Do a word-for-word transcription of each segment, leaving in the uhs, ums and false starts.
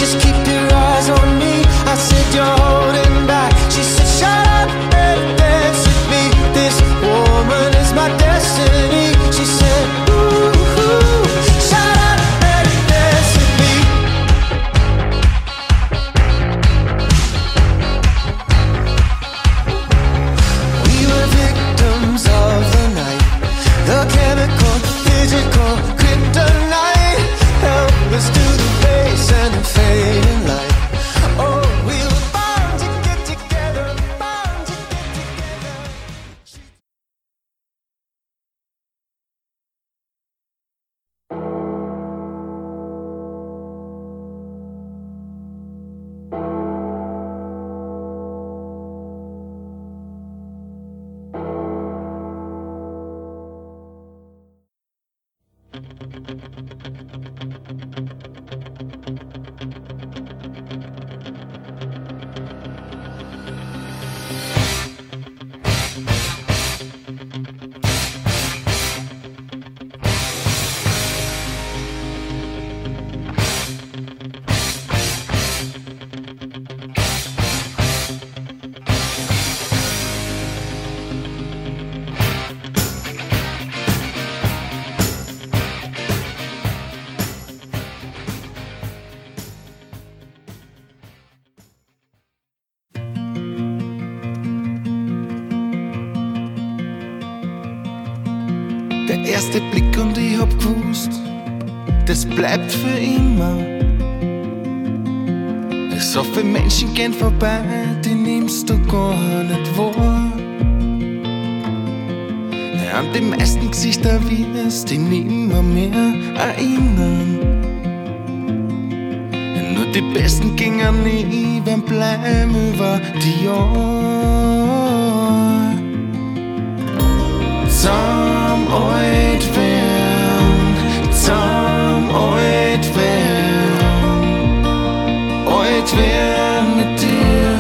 just keep your eyes on me. I said, you're holding back. She said, shut up and dance with me. This woman is my destiny. She said, ooh, ooh, shut up and dance with me. We were victims of the night, the chemical, physical, kryptonite. Help us to the base and the fading light. Oh, we were bound to get together, bound to get together. Der erste Blick und ich hab gewusst, das bleibt für immer. So viele Menschen gehen vorbei, die nimmst du gar nicht wahr. An die meisten Gesichter wirst dich nimmer mehr erinnern. Nur die Besten gingen nie, werden bleiben über die Jahre. Zum alt werden, zum alt werden, alt werden mit dir.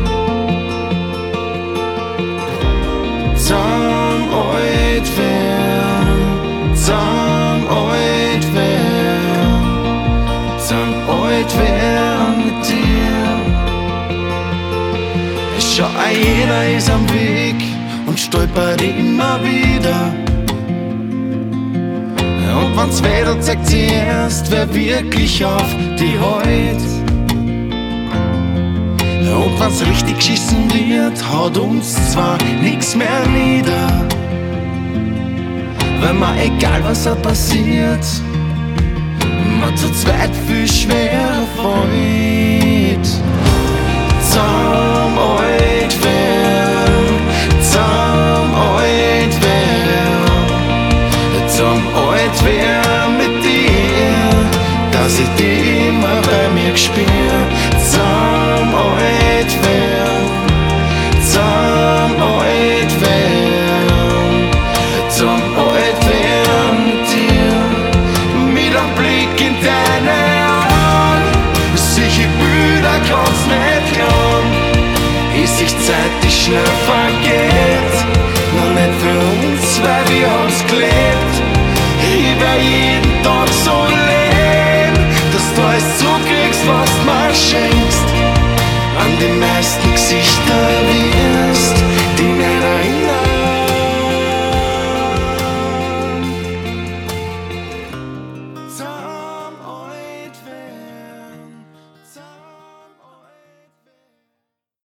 Zum alt werden, zum alt werden, zum alt werden mit dir. Schau, jeder ist am Weg und stolpert immer wieder. Und wenn's wedelt, zeigt sie erst, wer wirklich auf die heut. Und wenn's richtig geschissen wird, haut uns zwar nix mehr nieder, weil mir egal was da passiert, man zu zweit viel schwerer fällt. Zum alt werden, zum alt werden, zum alt werden.